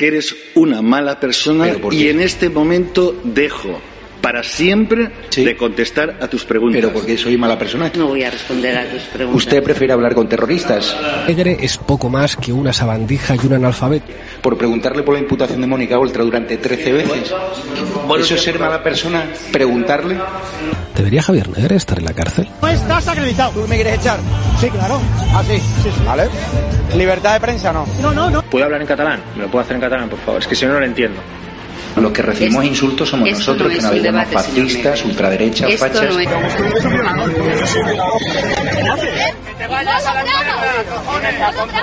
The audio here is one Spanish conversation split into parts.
porque eres una mala persona y en este momento dejo para siempre de contestar a tus preguntas. ¿Pero por qué soy mala persona? No voy a responder a tus preguntas. ¿Usted prefiere hablar con terroristas? Negre es poco más que una sabandija y un analfabeto. Por preguntarle por la imputación de Mónica Oltra durante 13 veces. ¿Eso es ser mala persona? ¿Preguntarle? ¿Debería Javier Negre estar en la cárcel? No estás acreditado. ¿Tú me quieres echar? Sí, claro. Ah, sí. Sí. ¿Vale? ¿Libertad de prensa no? No. ¿Puedo hablar en catalán? ¿Me lo puedo hacer en catalán, por favor? Es que si no, no lo entiendo. Los que recibimos insultos somos nosotros, que nos llamamos fascistas, ultraderechas, fachas. No es... ¡Que te vayas a la mierda, cojones!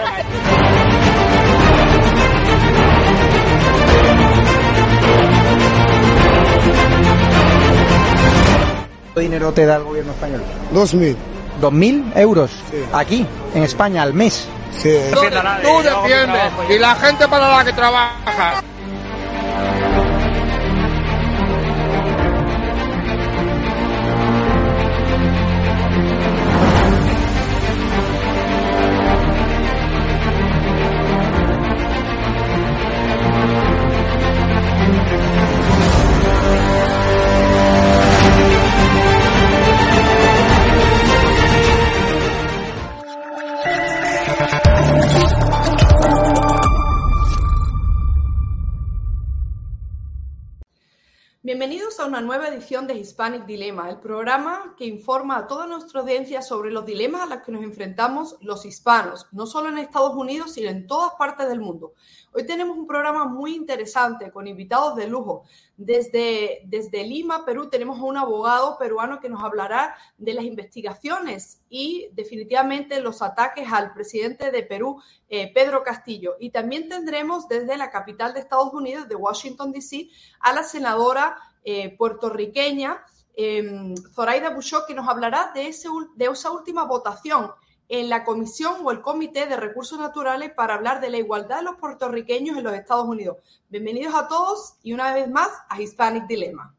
¿Qué dinero te da el gobierno español? 2.000. ¿2.000 euros? Sí. Aquí, en España, al mes. Sí. Tú defiendes y la gente para la que trabaja. Bienvenidos a una nueva edición de Hispanic Dilemma, el programa que informa a toda nuestra audiencia sobre los dilemas a los que nos enfrentamos los hispanos, no solo en Estados Unidos, sino en todas partes del mundo. Hoy tenemos un programa muy interesante con invitados de lujo. Desde Lima, Perú, tenemos a un abogado peruano que nos hablará de las investigaciones y definitivamente los ataques al presidente de Perú, Pedro Castillo. Y también tendremos desde la capital de Estados Unidos, de Washington, D.C., a la senadora puertorriqueña Zoraida Buxó, que nos hablará de esa última votación en la Comisión o el Comité de Recursos Naturales para hablar de la igualdad de los puertorriqueños en los Estados Unidos. Bienvenidos a todos y una vez más a Hispanic Dilemma.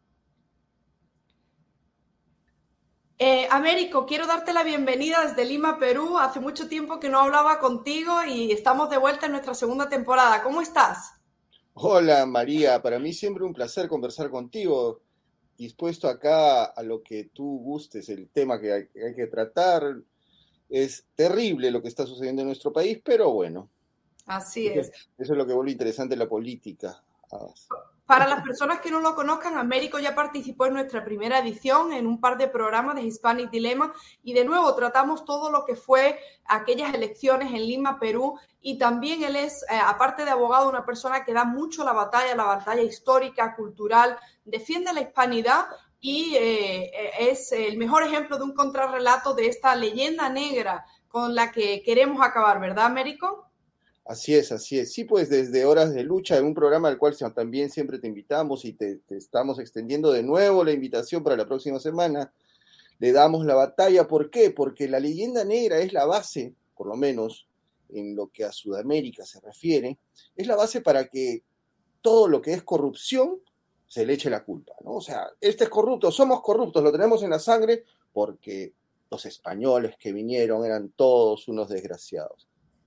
Américo, quiero darte la bienvenida desde Lima, Perú. Hace mucho tiempo que no hablaba contigo y estamos de vuelta en nuestra segunda temporada. ¿Cómo estás? Hola María, para mí siempre un placer conversar contigo, dispuesto acá a lo que tú gustes, el tema que hay que tratar. Es terrible lo que está sucediendo en nuestro país, pero bueno. Así es. Eso es lo que vuelve interesante la política. Para las personas que no lo conozcan, Américo ya participó en nuestra primera edición en un par de programas de Hispanic Dilemma y de nuevo tratamos todo lo que fue aquellas elecciones en Lima, Perú, y también él es, aparte de abogado, una persona que da mucho la batalla histórica, cultural, defiende la hispanidad y es el mejor ejemplo de un contrarrelato de esta leyenda negra con la que queremos acabar, ¿verdad, Américo? Así es. Sí, pues desde Horas de Lucha, en un programa al cual también siempre te invitamos y te estamos extendiendo de nuevo la invitación para la próxima semana. Le damos la batalla. ¿Por qué? Porque la leyenda negra es la base, por lo menos en lo que a Sudamérica se refiere, es la base para que todo lo que es corrupción se le eche la culpa, ¿no? O sea, este es corrupto, somos corruptos, lo tenemos en la sangre porque los españoles que vinieron eran todos unos desgraciados.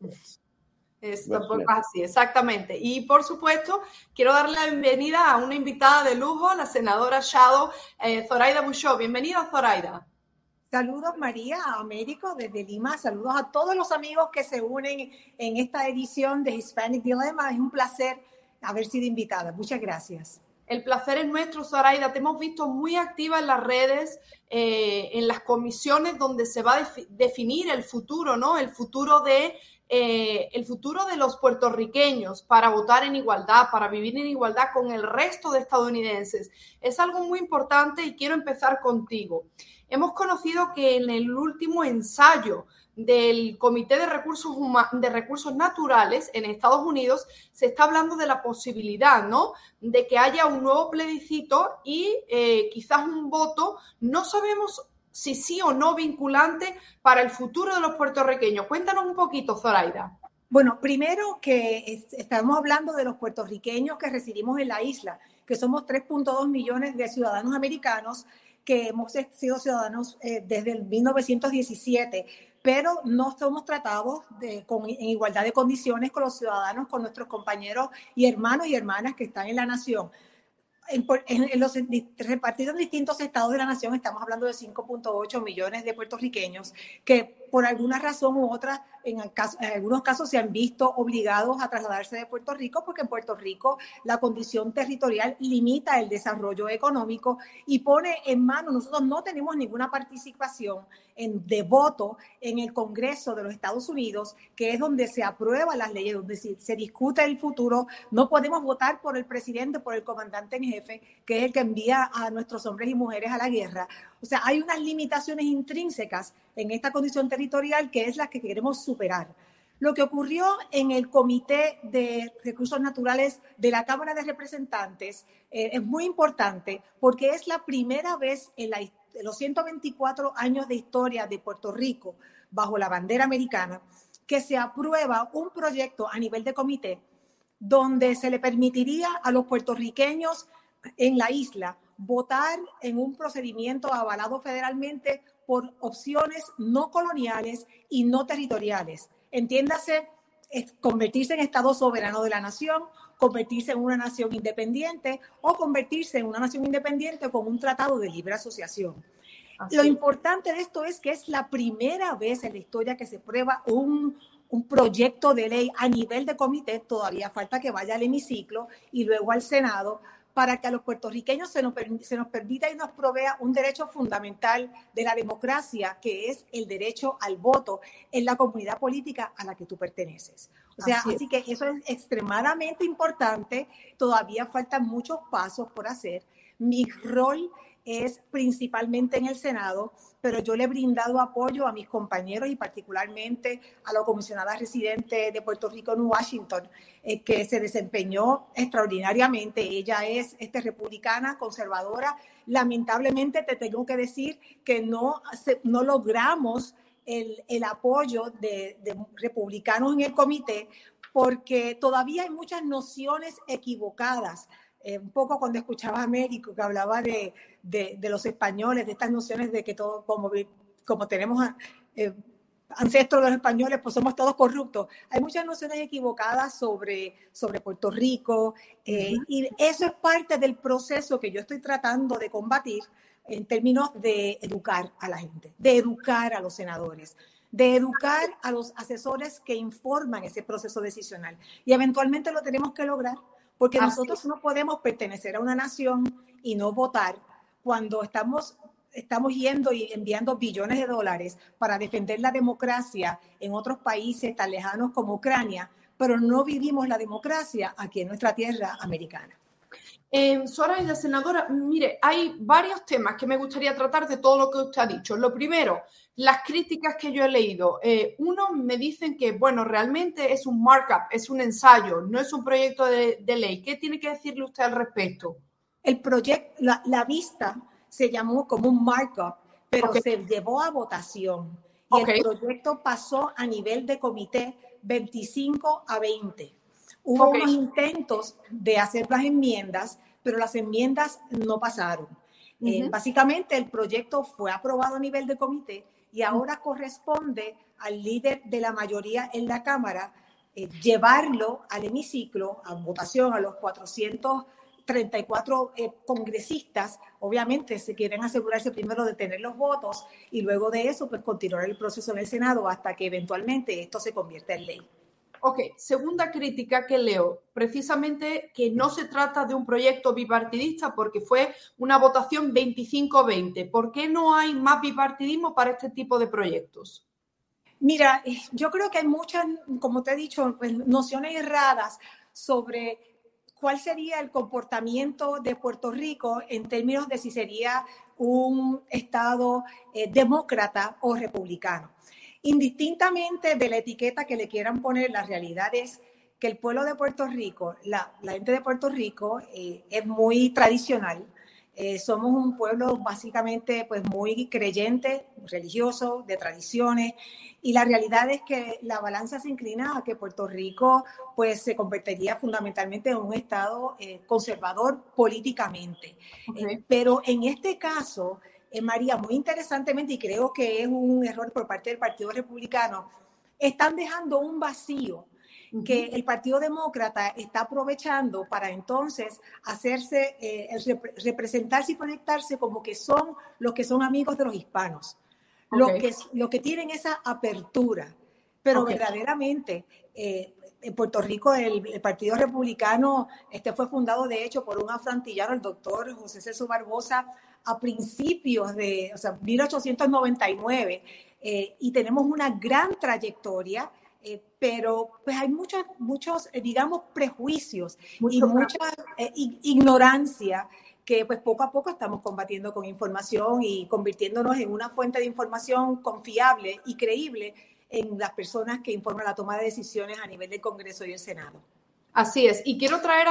Es tampoco así, exactamente. Y por supuesto, quiero darle la bienvenida a una invitada de lujo, la senadora Shadow, Zoraida Buxó. Bienvenida, Zoraida. Saludos, María, a Américo desde Lima. Saludos a todos los amigos que se unen en esta edición de Hispanic Dilemma. Es un placer haber sido invitada. Muchas gracias. El placer es nuestro, Zoraida. Te hemos visto muy activa en las redes, en las comisiones donde se va a definir el futuro, ¿no? El futuro de los puertorriqueños para votar en igualdad, para vivir en igualdad con el resto de estadounidenses. Es algo muy importante y quiero empezar contigo. Hemos conocido que en el último ensayo del Comité de Recursos Naturales en Estados Unidos se está hablando de la posibilidad, ¿no?, de que haya un nuevo plebiscito y quizás un voto, no sabemos si sí o no vinculante para el futuro de los puertorriqueños. Cuéntanos un poquito, Zoraida. Bueno, primero que estamos hablando de los puertorriqueños que residimos en la isla, que somos 3.2 millones de ciudadanos americanos que hemos sido ciudadanos desde el 1917, pero no somos tratados en igualdad de condiciones con los ciudadanos, con nuestros compañeros y hermanos y hermanas que están en la nación. Repartidos en distintos estados de la nación, estamos hablando de 5.8 millones de puertorriqueños que por alguna razón u otra, en algunos casos se han visto obligados a trasladarse de Puerto Rico porque en Puerto Rico la condición territorial limita el desarrollo económico y pone en manos, nosotros no tenemos ninguna participación de voto en el Congreso de los Estados Unidos, que es donde se aprueban las leyes, donde se discute el futuro. No podemos votar por el presidente, por el comandante en jefe, que es el que envía a nuestros hombres y mujeres a la guerra. O sea, hay unas limitaciones intrínsecas en esta condición territorial que es la que queremos superar. Lo que ocurrió en el Comité de Recursos Naturales de la Cámara de Representantes es muy importante porque es la primera vez en los 124 años de historia de Puerto Rico bajo la bandera americana que se aprueba un proyecto a nivel de comité donde se le permitiría a los puertorriqueños en la isla votar en un procedimiento avalado federalmente por opciones no coloniales y no territoriales. Entiéndase, convertirse en Estado soberano de la nación, convertirse en una nación independiente o convertirse en una nación independiente con un tratado de libre asociación. Lo importante de esto es que es la primera vez en la historia que se prueba un proyecto de ley a nivel de comité. Todavía falta que vaya al hemiciclo y luego al Senado para que a los puertorriqueños se nos permita y nos provea un derecho fundamental de la democracia, que es el derecho al voto en la comunidad política a la que tú perteneces. O sea, así que eso es extremadamente importante. Todavía faltan muchos pasos por hacer. Mi rol es principalmente en el Senado, pero yo le he brindado apoyo a mis compañeros y particularmente a la comisionada residente de Puerto Rico en Washington, que se desempeñó extraordinariamente. Ella es republicana, conservadora. Lamentablemente te tengo que decir que no logramos el apoyo de republicanos en el comité porque todavía hay muchas nociones equivocadas. Un poco cuando escuchaba a Américo que hablaba de los españoles, de estas nociones de que todos, como tenemos ancestros de los españoles, pues somos todos corruptos. Hay muchas nociones equivocadas sobre Puerto Rico y eso es parte del proceso que yo estoy tratando de combatir en términos de educar a la gente, de educar a los senadores, de educar a los asesores que informan ese proceso decisional. Y eventualmente lo tenemos que lograr. Porque nosotros no podemos pertenecer a una nación y no votar cuando estamos yendo y enviando billones de dólares para defender la democracia en otros países tan lejanos como Ucrania, pero no vivimos la democracia aquí en nuestra tierra americana. Zoraida, senadora, mire, hay varios temas que me gustaría tratar de todo lo que usted ha dicho. Lo primero, las críticas que yo he leído. Uno, me dicen que, bueno, realmente es un markup, es un ensayo, no es un proyecto de ley. ¿Qué tiene que decirle usted al respecto? El proyecto, la vista se llamó como un markup, pero se llevó a votación. Y el proyecto pasó a nivel de comité 25-20. Hubo unos intentos de hacer las enmiendas, pero las enmiendas no pasaron. Básicamente el proyecto fue aprobado a nivel de comité y ahora corresponde al líder de la mayoría en la Cámara llevarlo al hemiciclo, a votación a los 434 congresistas. Obviamente se quieren asegurarse primero de tener los votos y luego de eso pues continuar el proceso en el Senado hasta que eventualmente esto se convierta en ley. Segunda crítica que leo, precisamente que no se trata de un proyecto bipartidista porque fue una votación 25-20. ¿Por qué no hay más bipartidismo para este tipo de proyectos? Mira, yo creo que hay muchas, como te he dicho, pues, nociones erradas sobre cuál sería el comportamiento de Puerto Rico en términos de si sería un estado demócrata o republicano. Indistintamente de la etiqueta que le quieran poner, la realidad es que el pueblo de Puerto Rico, la gente de Puerto Rico es muy tradicional. Somos un pueblo básicamente pues muy creyente, religioso, de tradiciones, y la realidad es que la balanza se inclina a que Puerto Rico pues se convertiría fundamentalmente en un estado conservador políticamente. Pero en este caso María, muy interesantemente, y creo que es un error por parte del Partido Republicano, están dejando un vacío que el Partido Demócrata está aprovechando para entonces hacerse, representarse y proyectarse como que son los que son amigos de los hispanos, los que tienen esa apertura. Pero verdaderamente, en Puerto Rico el Partido Republicano fue fundado de hecho por un afroantillano, el doctor José Celso Barbosa, a principios de 1899, y tenemos una gran trayectoria, pero pues hay muchos digamos, prejuicios y mucha ignorancia que pues poco a poco estamos combatiendo con información y convirtiéndonos en una fuente de información confiable y creíble en las personas que informan la toma de decisiones a nivel del Congreso y el Senado. Así es, y quiero traer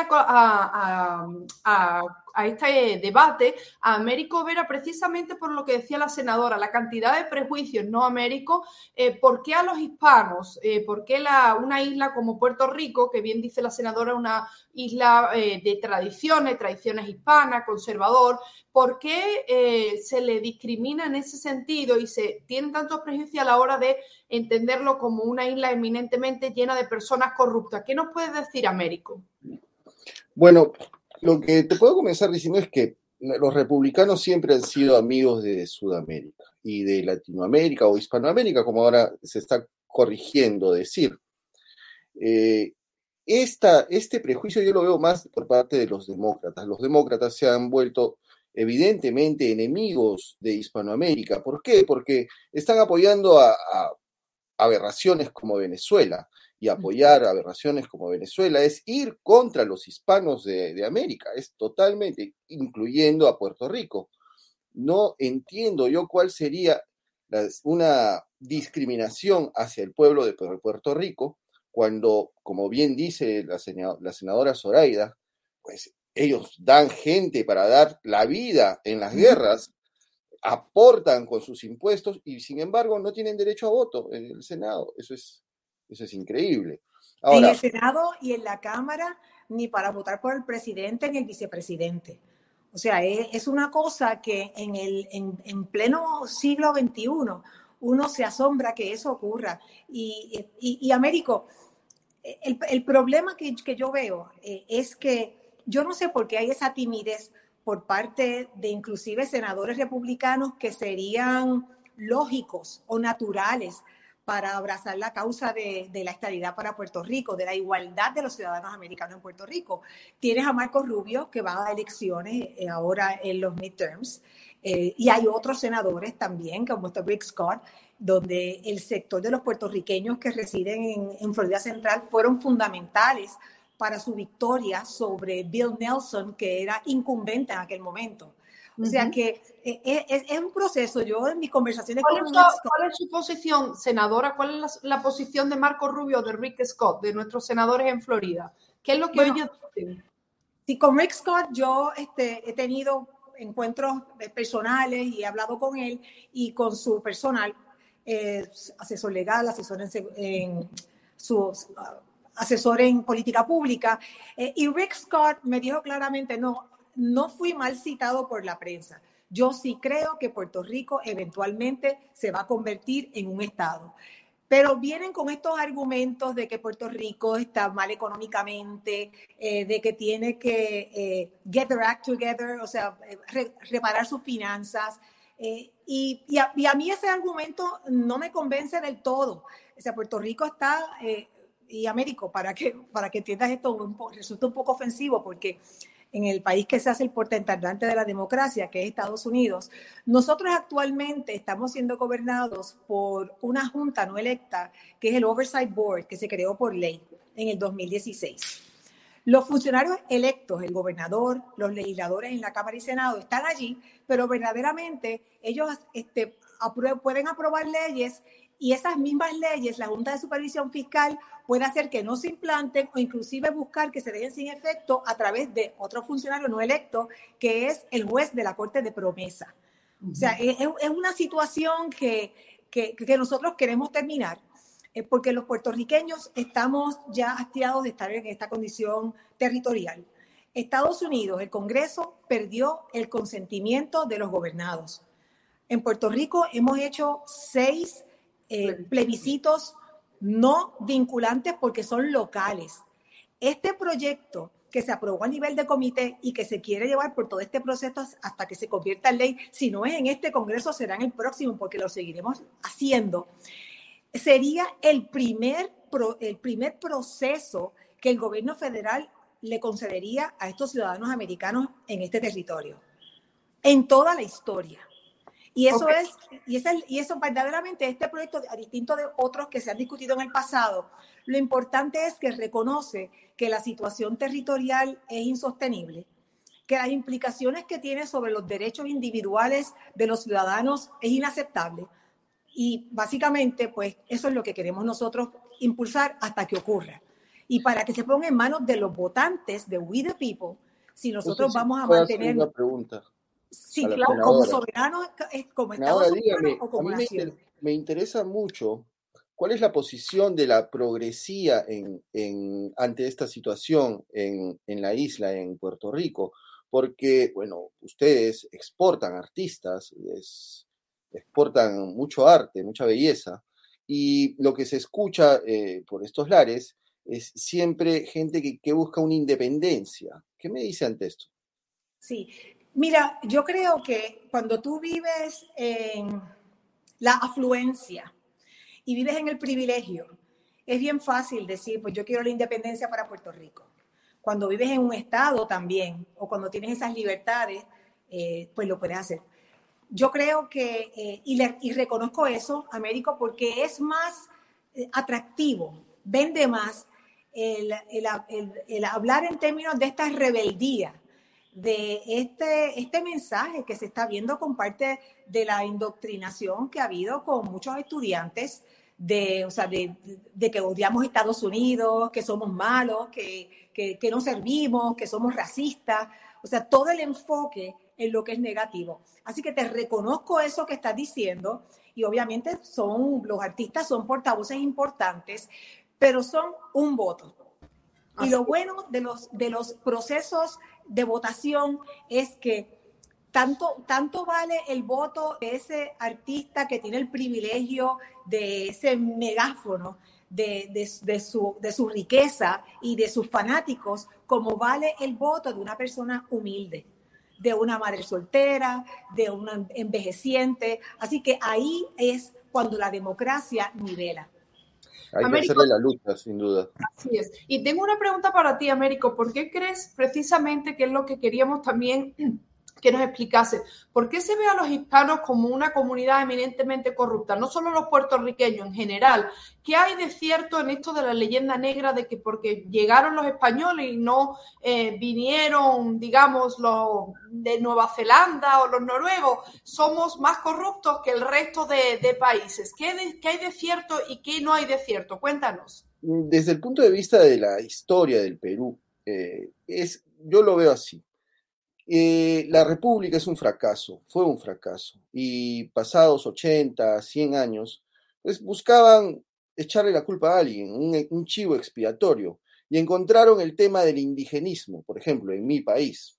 a este debate a Américo Vera precisamente por lo que decía la senadora, la cantidad de prejuicios, ¿no, Américo? ¿Por qué a los hispanos? ¿Por qué una isla como Puerto Rico, que bien dice la senadora, una isla de tradiciones hispanas, conservador, ¿por qué se le discrimina en ese sentido y se tienen tantos prejuicios a la hora de entenderlo como una isla eminentemente llena de personas corruptas? ¿Qué nos puedes decir, Américo? Bueno, lo que te puedo comenzar diciendo es que los republicanos siempre han sido amigos de Sudamérica y de Latinoamérica o Hispanoamérica, como ahora se está corrigiendo decir. Este prejuicio yo lo veo más por parte de los demócratas. Los demócratas se han vuelto evidentemente enemigos de Hispanoamérica. ¿Por qué? Porque están apoyando a aberraciones como Venezuela. Y apoyar aberraciones como Venezuela es ir contra los hispanos de América, es totalmente, incluyendo a Puerto Rico. No entiendo yo cuál sería una discriminación hacia el pueblo de Puerto Rico, cuando, como bien dice la senadora Zoraida, pues ellos dan gente para dar la vida en las guerras, aportan con sus impuestos y sin embargo no tienen derecho a voto en el Senado. Eso es increíble. Ahora, en el Senado y en la Cámara, ni para votar por el presidente ni el vicepresidente. O sea, es una cosa que en pleno siglo XXI uno se asombra que eso ocurra. Y Américo, el problema que yo veo es que yo no sé por qué hay esa timidez por parte de inclusive senadores republicanos que serían lógicos o naturales para abrazar la causa de la estadidad para Puerto Rico, de la igualdad de los ciudadanos americanos en Puerto Rico. Tienes a Marco Rubio, que va a elecciones ahora en los midterms, y hay otros senadores también, como está Rick Scott, donde el sector de los puertorriqueños que residen en Florida Central fueron fundamentales para su victoria sobre Bill Nelson, que era incumbente en aquel momento. O sea que es un proceso. Yo en mis conversaciones ¿Cuál es su posición, senadora? ¿Cuál es la posición de Marco Rubio, de Rick Scott, de nuestros senadores en Florida? ¿Qué es lo que ellos dicen? Sí, con Rick Scott yo he tenido encuentros personales y he hablado con él y con su personal, asesor legal, asesor en política pública. Y Rick Scott me dijo claramente, no fui mal citado por la prensa. Yo sí creo que Puerto Rico eventualmente se va a convertir en un estado. Pero vienen con estos argumentos de que Puerto Rico está mal económicamente, de que tiene que get their act together, o sea, reparar sus finanzas. Y a mí ese argumento no me convence del todo. O sea, Puerto Rico está, y Américo, para que entiendas esto, resulta un poco ofensivo porque en el país que se hace el portaentendante de la democracia, que es Estados Unidos, nosotros actualmente estamos siendo gobernados por una junta no electa, que es el Oversight Board, que se creó por ley en el 2016. Los funcionarios electos, el gobernador, los legisladores en la Cámara y Senado, están allí, pero verdaderamente ellos pueden aprobar leyes y esas mismas leyes, la Junta de Supervisión Fiscal puede hacer que no se implanten o inclusive buscar que se dejen sin efecto a través de otro funcionario no electo, que es el juez de la Corte de Promesa. O sea, es una situación que nosotros queremos terminar, porque los puertorriqueños estamos ya hastiados de estar en esta condición territorial. Estados Unidos, el Congreso, perdió el consentimiento de los gobernados. En Puerto Rico hemos hecho 6 plebiscitos no vinculantes porque son locales. Este proyecto que se aprobó a nivel de comité y que se quiere llevar por todo este proceso hasta que se convierta en ley, si no es en este Congreso, será en el próximo, porque lo seguiremos haciendo, sería el primer proceso que el gobierno federal le concedería a estos ciudadanos americanos en este territorio, en toda la historia. Y eso eso verdaderamente, este proyecto, a distinto de otros que se han discutido en el pasado, lo importante es que reconoce que la situación territorial es insostenible, que las implicaciones que tiene sobre los derechos individuales de los ciudadanos es inaceptable. Y básicamente, pues, eso es lo que queremos nosotros impulsar hasta que ocurra. Y para que se ponga en manos de los votantes, de We the People, si nosotros vamos a mantener... Una pregunta. Sí, claro, como soberanos, como Estado soberano o como nación. Me interesa mucho cuál es la posición de la progresía ante esta situación en la isla, en Puerto Rico, porque, bueno, ustedes exportan artistas, exportan mucho arte, mucha belleza, y lo que se escucha por estos lares es siempre gente que busca una independencia. ¿Qué me dice ante esto? Sí. Mira, yo creo que cuando tú vives en la afluencia y vives en el privilegio, es bien fácil decir, pues yo quiero la independencia para Puerto Rico. Cuando vives en un estado también, o cuando tienes esas libertades, pues lo puedes hacer. Yo creo que, y reconozco eso, Américo, porque es más atractivo, vende más el hablar en términos de esta rebeldía, de este mensaje que se está viendo con parte de la indoctrinación que ha habido con muchos estudiantes de que odiamos Estados Unidos, que somos malos, que no servimos, que somos racistas, o sea, todo el enfoque en lo que es negativo. Así que te reconozco eso que estás diciendo y obviamente los artistas son portavoces importantes, pero son un voto. Y lo bueno de los procesos de votación es que tanto vale el voto de ese artista que tiene el privilegio de ese megáfono de su riqueza y de sus fanáticos, como vale el voto de una persona humilde, de una madre soltera, de una envejeciente. Así que ahí es cuando la democracia nivela. Hay que hacerle la lucha, sin duda. Así es. Y tengo una pregunta para ti, Américo. ¿Por qué crees precisamente que es lo que queríamos también que nos explicase? ¿Por qué se ve a los hispanos como una comunidad eminentemente corrupta? No solo los puertorriqueños, en general. ¿Qué hay de cierto en esto de la leyenda negra de que porque llegaron los españoles y no vinieron, digamos, los de Nueva Zelanda o los noruegos, somos más corruptos que el resto de países? ¿Qué hay de cierto y qué no hay de cierto? Cuéntanos. Desde el punto de vista de la historia del Perú, yo lo veo así. La República es un fracaso, fue un fracaso, y pasados 80, 100 años, pues buscaban echarle la culpa a alguien, un chivo expiatorio, y encontraron el tema del indigenismo, por ejemplo, en mi país,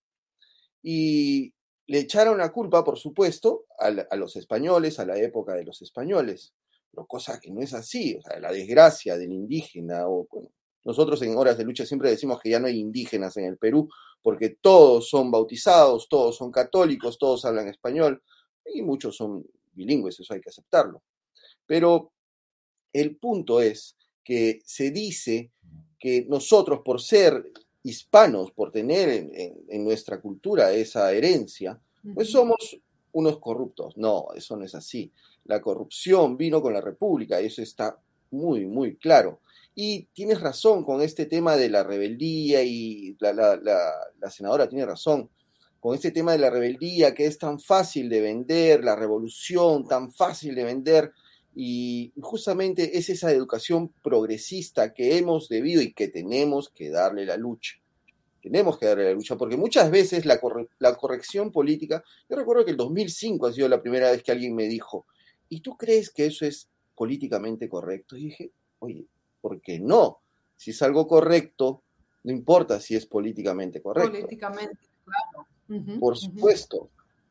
y le echaron la culpa, por supuesto, a los españoles, a la época de los españoles, pero cosa que no es así, o sea, la desgracia del indígena, nosotros en Horas de Lucha siempre decimos que ya no hay indígenas en el Perú, porque todos son bautizados, todos son católicos, todos hablan español, y muchos son bilingües, eso hay que aceptarlo. Pero el punto es que se dice que nosotros, por ser hispanos, por tener en nuestra cultura esa herencia, pues somos unos corruptos. No, eso no es así. La corrupción vino con la República, eso está muy, muy claro. Y tienes razón con este tema de la rebeldía, y la senadora tiene razón con este tema de la rebeldía, que es tan fácil de vender, la revolución tan fácil de vender, y justamente es esa educación progresista que hemos debido y que tenemos que darle la lucha. Tenemos que darle la lucha, porque muchas veces la corrección política, yo recuerdo que el 2005 ha sido la primera vez que alguien me dijo, ¿y tú crees que eso es políticamente correcto? Y dije, oye, ¿por qué no? Si es algo correcto, no importa si es políticamente correcto. Políticamente, claro. Por supuesto.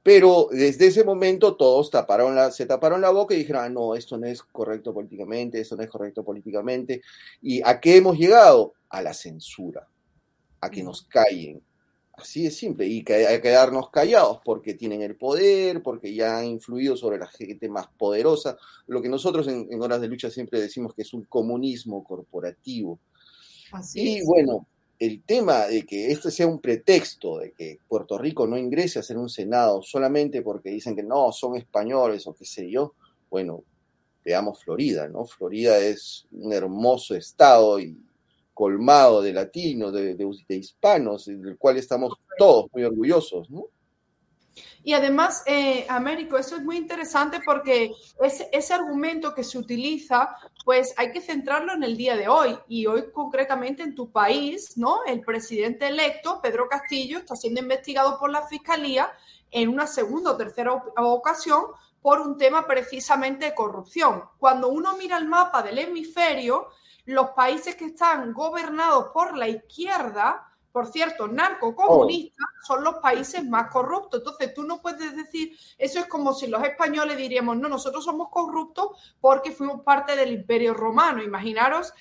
Pero desde ese momento todos se taparon la boca y dijeron, no, esto no es correcto políticamente, esto no es correcto políticamente. ¿Y a qué hemos llegado? A la censura, a que nos callen. Así de simple, y a quedarnos callados porque tienen el poder, porque ya han influido sobre la gente más poderosa, lo que nosotros en Horas de Lucha siempre decimos que es un comunismo corporativo. Así es. Bueno, el tema de que este sea un pretexto de que Puerto Rico no ingrese a ser un Senado solamente porque dicen que no, son españoles o qué sé yo, bueno, veamos Florida, ¿no? Florida es un hermoso estado y colmado de latinos, de hispanos, del cual estamos todos muy orgullosos, ¿no? Y además, Américo, eso es muy interesante porque ese argumento que se utiliza, pues hay que centrarlo en el día de hoy. Y hoy concretamente en tu país, ¿no? El presidente electo, Pedro Castillo, está siendo investigado por la Fiscalía en una segunda o tercera ocasión por un tema precisamente de corrupción. Cuando uno mira el mapa del hemisferio, los países que están gobernados por la izquierda, por cierto, narcocomunistas, son los países más corruptos. Entonces, tú no puedes decir, eso es como si los españoles diríamos, no, nosotros somos corruptos porque fuimos parte del Imperio Romano. Imaginaros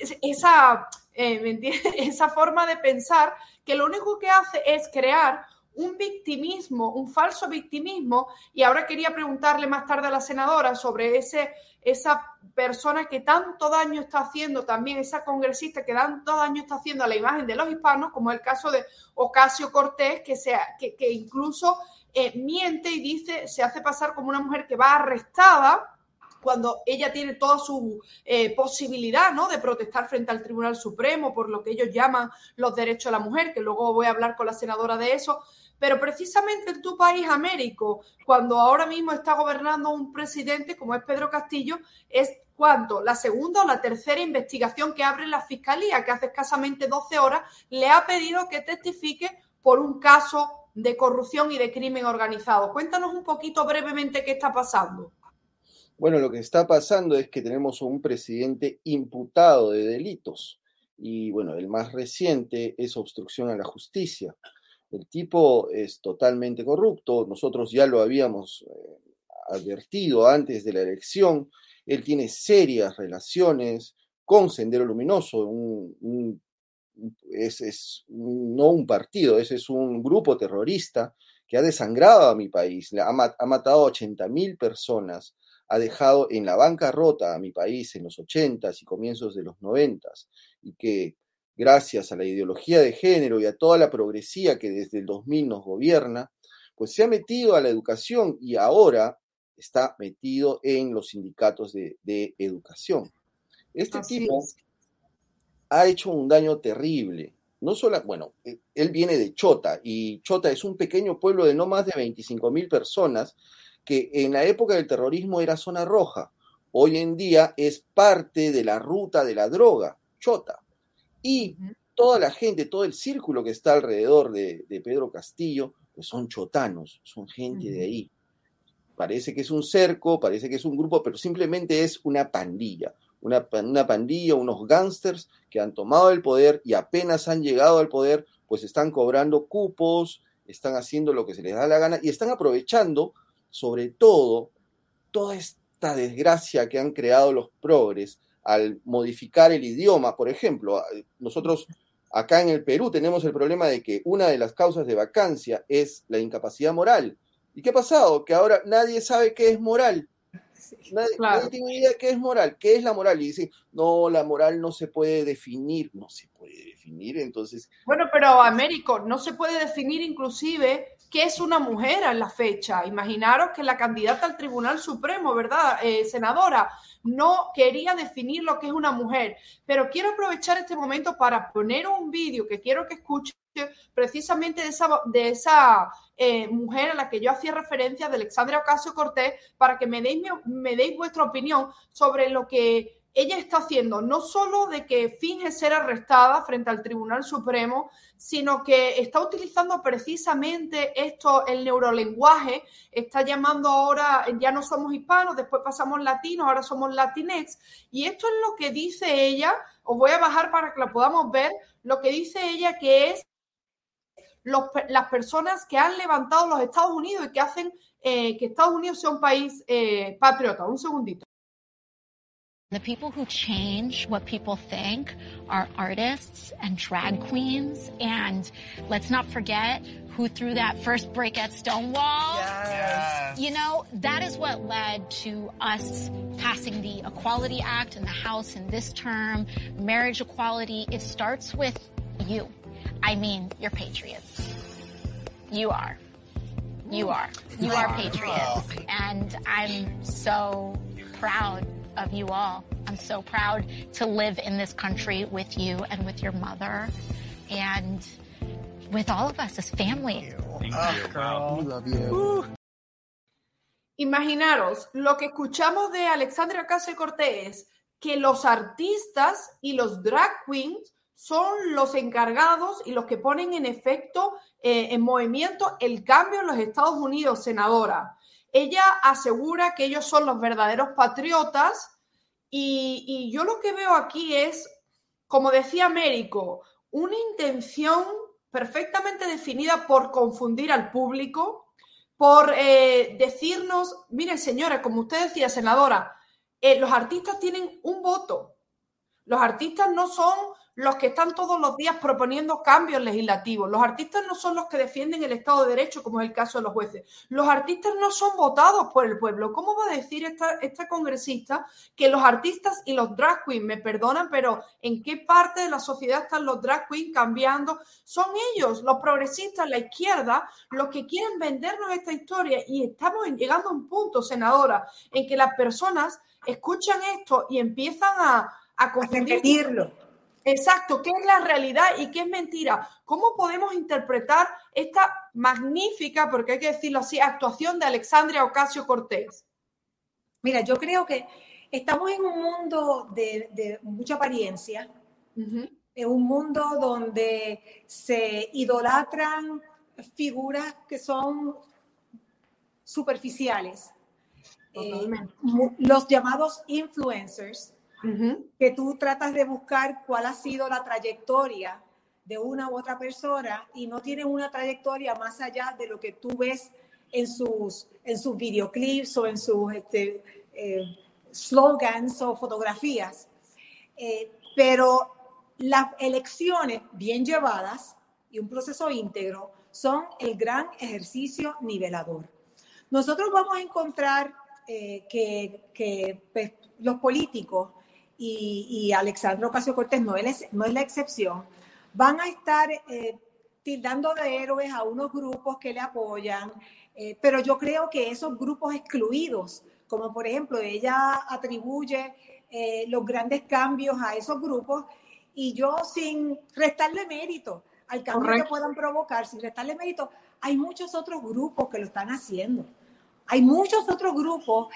esa forma de pensar que lo único que hace es crear un victimismo, un falso victimismo. Y ahora quería preguntarle más tarde a la senadora sobre esa persona que tanto daño está haciendo también, esa congresista que tanto daño está haciendo a la imagen de los hispanos, como el caso de Ocasio-Cortez, que incluso miente y dice, se hace pasar como una mujer que va arrestada cuando ella tiene toda su posibilidad, ¿no?, de protestar frente al Tribunal Supremo por lo que ellos llaman los derechos de la mujer, que luego voy a hablar con la senadora de eso. Pero precisamente en tu país, Américo, cuando ahora mismo está gobernando un presidente como es Pedro Castillo, es ¿cuánto? La segunda o la tercera investigación que abre la Fiscalía, que hace escasamente 12 horas le ha pedido que testifique por un caso de corrupción y de crimen organizado. Cuéntanos un poquito brevemente qué está pasando. Bueno, lo que está pasando es que tenemos un presidente imputado de delitos y, bueno, el más reciente es obstrucción a la justicia. El tipo es totalmente corrupto, nosotros ya lo habíamos advertido antes de la elección. Él tiene serias relaciones con Sendero Luminoso, no un partido, ese es un grupo terrorista que ha desangrado a mi país, ha matado a 80.000 personas, ha dejado en la bancarrota a mi país en los 80s y comienzos de los 90s, y que gracias a la ideología de género y a toda la progresía que desde el 2000 nos gobierna, pues se ha metido a la educación y ahora está metido en los sindicatos de educación. Este tipo ha hecho un daño terrible. No solo, bueno, él viene de Chota, y Chota es un pequeño pueblo de no más de 25.000 personas que en la época del terrorismo era zona roja. Hoy en día es parte de la ruta de la droga, Chota. Y toda la gente, todo el círculo que está alrededor de Pedro Castillo, pues son chotanos, son gente de ahí. Parece que es un cerco, parece que es un grupo, pero simplemente es una pandilla. Una pandilla, unos gángsters que han tomado el poder y apenas han llegado al poder, pues están cobrando cupos, están haciendo lo que se les da la gana y están aprovechando, sobre todo, toda esta desgracia que han creado los progres al modificar el idioma. Por ejemplo, nosotros acá en el Perú tenemos el problema de que una de las causas de vacancia es la incapacidad moral. ¿Y qué ha pasado? Que ahora nadie sabe qué es moral. Nadie tiene idea de qué es moral, qué es la moral. Y dicen, no, la moral no se puede definir. No se puede definir, entonces... Bueno, pero Américo, no se puede definir inclusive qué es una mujer en la fecha. Imaginaros que la candidata al Tribunal Supremo, ¿verdad, senadora? No quería definir lo que es una mujer. Pero quiero aprovechar este momento para poner un vídeo que quiero que escuche precisamente de esa mujer a la que yo hacía referencia, de Alexandria Ocasio-Cortez, para que me deis vuestra opinión sobre lo que ella está haciendo, no solo de que finge ser arrestada frente al Tribunal Supremo, sino que está utilizando precisamente esto, el neurolenguaje, está llamando ahora, ya no somos hispanos, después pasamos latinos, ahora somos latinex, y esto es lo que dice ella. Os voy a bajar para que la podamos ver, lo que dice ella, que es las personas que han levantado los Estados Unidos y que hacen que Estados Unidos sea un país patriota. Un segundito. The people who change what people think are artists and drag queens. And let's not forget who threw that first brick at Stonewall. Yes. You know, that is what led to us passing the Equality Act in the House in this term, marriage equality. It starts with you. I mean, you're patriots. You are. You are. You are patriots. And I'm so proud of you all. I'm so proud to live in this country with you and with your mother and with all of us as family. Girl. We love you. Imaginaros, lo que escuchamos de Alexandria Ocasio-Cortez es que los artistas y los drag queens son los encargados y los que ponen en efecto, en movimiento, el cambio en los Estados Unidos, senadora. Ella asegura que ellos son los verdaderos patriotas y yo lo que veo aquí es, como decía Américo, una intención perfectamente definida por confundir al público, por decirnos, miren señores, como usted decía, senadora, los artistas tienen un voto. Los artistas no son los que están todos los días proponiendo cambios legislativos. Los artistas no son los que defienden el Estado de Derecho, como es el caso de los jueces. Los artistas no son votados por el pueblo. ¿Cómo va a decir esta congresista que los artistas y los drag queens, me perdonan, pero ¿en qué parte de la sociedad están los drag queens cambiando? Son ellos, los progresistas, la izquierda, los que quieren vendernos esta historia. Y estamos llegando a un punto, senadora, en que las personas escuchan esto y empiezan a confundirlo. Exacto, ¿qué es la realidad y qué es mentira? ¿Cómo podemos interpretar esta magnífica, porque hay que decirlo así, actuación de Alexandria Ocasio-Cortez? Mira, yo creo que estamos en un mundo de mucha apariencia, en un mundo donde se idolatran figuras que son superficiales, los llamados influencers, que tú tratas de buscar cuál ha sido la trayectoria de una u otra persona y no tienen una trayectoria más allá de lo que tú ves en sus videoclips o en sus slogans o fotografías. Pero las elecciones bien llevadas y un proceso íntegro son el gran ejercicio nivelador. Nosotros vamos a encontrar que pues, los políticos y Alexandria Ocasio-Cortez no es la excepción, van a estar tildando de héroes a unos grupos que le apoyan, pero yo creo que esos grupos excluidos, como por ejemplo ella atribuye los grandes cambios a esos grupos, y yo sin restarle mérito al cambio que puedan provocar, sin restarle mérito, hay muchos otros grupos que lo están haciendo. Hay muchos otros grupos,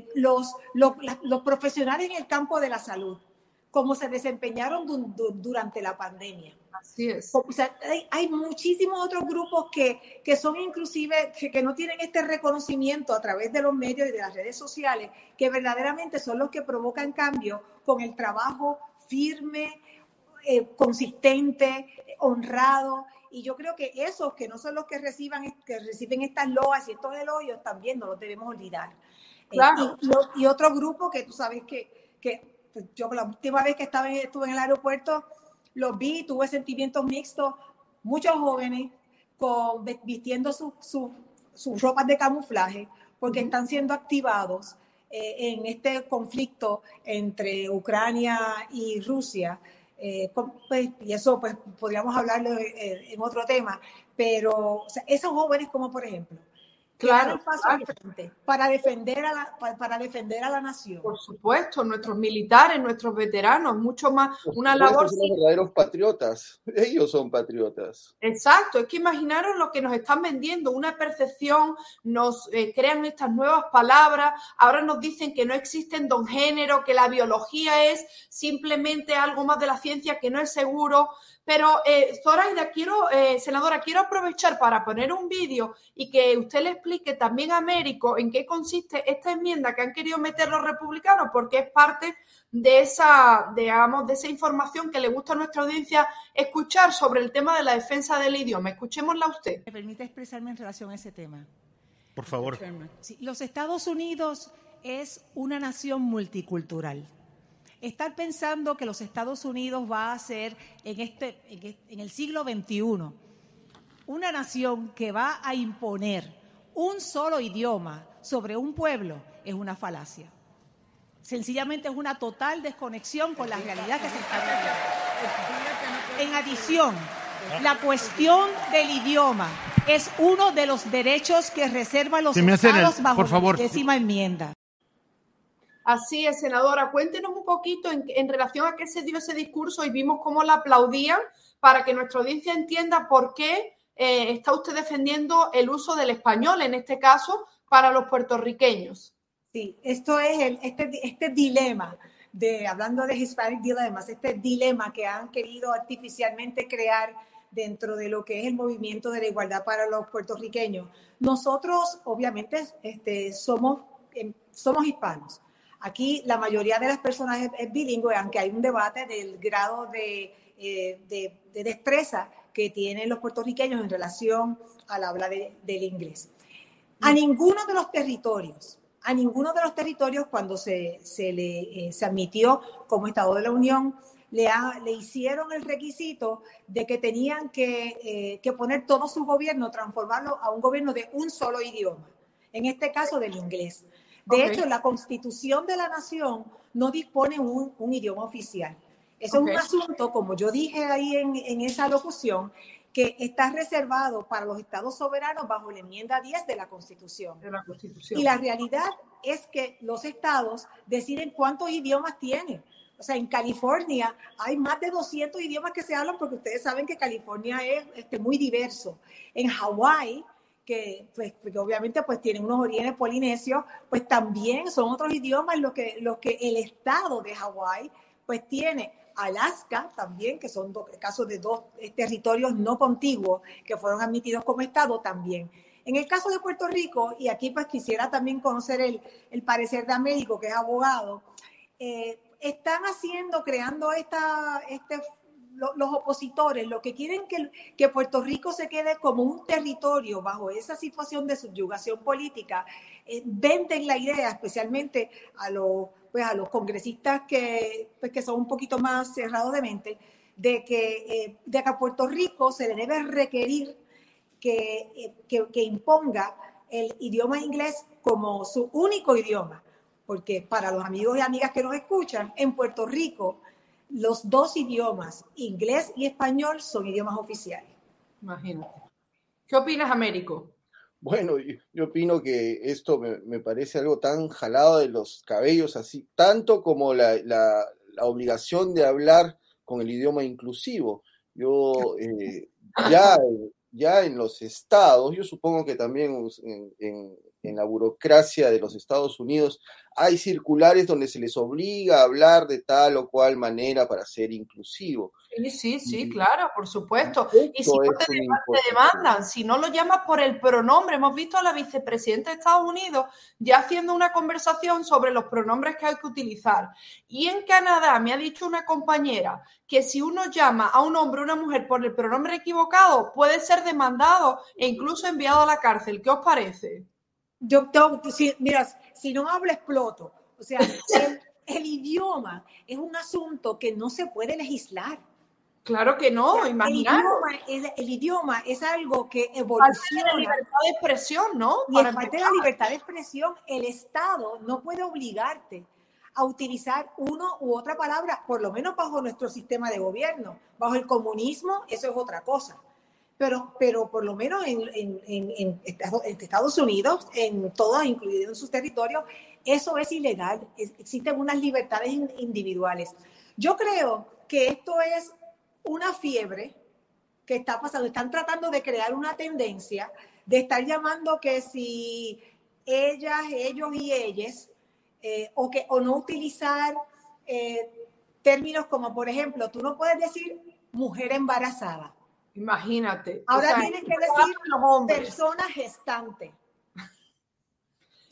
los profesionales en el campo de la salud, como se desempeñaron durante la pandemia. Así es. O sea, hay muchísimos otros grupos que son inclusive, que no tienen este reconocimiento a través de los medios y de las redes sociales, que verdaderamente son los que provocan cambio con el trabajo firme, consistente, honrado. Y yo creo que esos que no son los que reciben estas loas y estos elogios también no los debemos olvidar. Claro. Y otro grupo que tú sabes que yo la última vez que estuve en el aeropuerto los vi, tuve sentimientos mixtos, muchos jóvenes vistiendo sus ropas de camuflaje porque están siendo activados en este conflicto entre Ucrania y Rusia. Pues, y eso pues podríamos hablarlo en otro tema, pero o sea, esos jóvenes como por ejemplo claro, un paso al frente para defender a la nación. Por supuesto, nuestros militares, nuestros veteranos, mucho más una labor. Son los verdaderos patriotas, ellos son patriotas. Exacto, es que imaginaros lo que nos están vendiendo, una percepción, nos crean estas nuevas palabras, ahora nos dicen que no existen don género, que la biología es simplemente algo más de la ciencia que no es seguro. Pero, Zoraida, senadora, quiero aprovechar para poner un vídeo y que usted le explique explique también, Américo, en qué consiste esta enmienda que han querido meter los republicanos, porque es parte de esa, digamos, de esa información que le gusta a nuestra audiencia escuchar sobre el tema de la defensa del idioma. Escuchémosla a usted. ¿Me permite expresarme en relación a ese tema? Por favor. Sí, los Estados Unidos es una nación multicultural. Estar pensando que los Estados Unidos va a ser en el siglo XXI una nación que va a imponer un solo idioma sobre un pueblo es una falacia. Sencillamente es una total desconexión con la realidad que se está viviendo. En adición, la cuestión del idioma es uno de los derechos que reservan los estados bajo la 10ª enmienda. Así es, senadora. Cuéntenos un poquito en relación a qué se dio ese discurso y vimos cómo la aplaudían para que nuestra audiencia entienda por qué está usted defendiendo el uso del español, en este caso, para los puertorriqueños. Sí, esto es este dilema, hablando de Hispanic Dilemmas, este dilema que han querido artificialmente crear dentro de lo que es el movimiento de la igualdad para los puertorriqueños. Nosotros, obviamente, somos hispanos. Aquí la mayoría de las personas es bilingüe, aunque hay un debate del grado de destreza que tienen los puertorriqueños en relación al habla del inglés. A ninguno de los territorios, cuando se admitió como Estado de la Unión, le hicieron el requisito de que tenían que poner todo su gobierno, transformarlo a un gobierno de un solo idioma, en este caso del inglés. De hecho, la Constitución de la Nación no dispone un idioma oficial. Eso es un asunto, como yo dije ahí en esa locución, que está reservado para los estados soberanos bajo la enmienda 10 de la Constitución. Y la realidad es que los estados deciden cuántos idiomas tienen. O sea, en California hay más de 200 idiomas que se hablan porque ustedes saben que California es muy diverso. En Hawái, que obviamente pues tienen unos orígenes polinesios, pues también son otros idiomas los que el estado de Hawái pues tiene. Alaska también, que son casos de dos territorios no contiguos que fueron admitidos como estado también. En el caso de Puerto Rico, y aquí pues quisiera también conocer el parecer de Américo, que es abogado, están creando los opositores, lo que quieren que Puerto Rico se quede como un territorio bajo esa situación de subyugación política, venden la idea, especialmente a los congresistas que son un poquito más cerrados de mente, de que a Puerto Rico se le debe requerir que imponga el idioma inglés como su único idioma, porque para los amigos y amigas que nos escuchan, en Puerto Rico los dos idiomas, inglés y español, son idiomas oficiales. Imagínate. ¿Qué opinas, Américo? Bueno, yo opino que esto me parece algo tan jalado de los cabellos, así, tanto como la obligación de hablar con el idioma inclusivo. Yo ya en los estados, yo supongo que también en la burocracia de los Estados Unidos hay circulares donde se les obliga a hablar de tal o cual manera para ser inclusivo. Sí, claro, por supuesto. Y si no te demandan, si no lo llamas por el pronombre, hemos visto a la vicepresidenta de Estados Unidos ya haciendo una conversación sobre los pronombres que hay que utilizar. Y en Canadá me ha dicho una compañera que si uno llama a un hombre o una mujer por el pronombre equivocado, puede ser demandado e incluso enviado a la cárcel. ¿Qué os parece? Mira, si no hablo exploto. O sea, el idioma es un asunto que no se puede legislar. Claro que no, o sea, imagínate. El idioma es algo que evoluciona. Parte de la libertad de expresión, ¿no? Y es parte de la libertad de expresión. El Estado no puede obligarte a utilizar una u otra palabra, por lo menos bajo nuestro sistema de gobierno. Bajo el comunismo, eso es otra cosa. Pero por lo menos en Estados Unidos, en todas, incluido en sus territorios, eso es ilegal. Existen unas libertades individuales. Yo creo que esto es una fiebre que está pasando. Están tratando de crear una tendencia de estar llamando que si ellas, ellos y ellas, o no utilizar términos como, por ejemplo, tú no puedes decir mujer embarazada. Imagínate. Ahora tienes que decir persona gestante.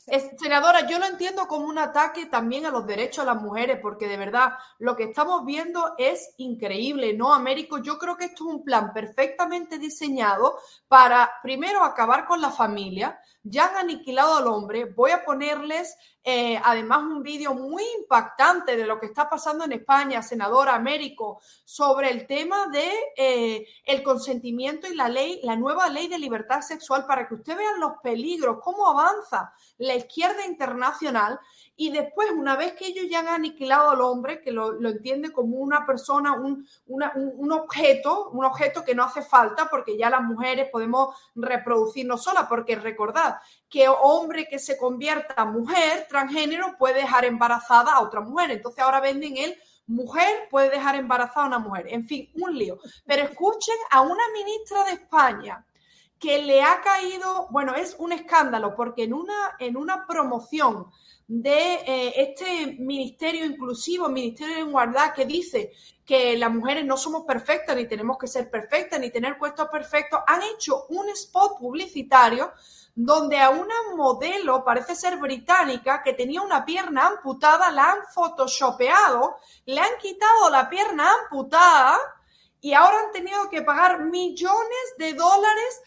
Senadora, yo lo entiendo como un ataque también a los derechos de las mujeres, porque de verdad lo que estamos viendo es increíble, ¿no, Américo? Yo creo que esto es un plan perfectamente diseñado para, primero, acabar con la familia. Ya han aniquilado al hombre. Voy a ponerles además un vídeo muy impactante de lo que está pasando en España, senadora Américo, sobre el tema de el consentimiento y la nueva ley de libertad sexual, para que ustedes vean los peligros, cómo avanza la izquierda internacional. Y después, una vez que ellos ya han aniquilado al hombre, que lo entiende como una persona, un objeto que no hace falta, porque ya las mujeres podemos reproducirnos solas, porque recordad que hombre que se convierta en mujer, transgénero, puede dejar embarazada a otra mujer. Entonces ahora venden el mujer puede dejar embarazada a una mujer. En fin, un lío. Pero escuchen a una ministra de España que le ha caído, bueno, es un escándalo, porque en una promoción de este ministerio inclusivo, ministerio de igualdad, que dice que las mujeres no somos perfectas, ni tenemos que ser perfectas, ni tener puestos perfectos, han hecho un spot publicitario donde a una modelo, parece ser británica, que tenía una pierna amputada, la han photoshopeado, le han quitado la pierna amputada y ahora han tenido que pagar millones de dólares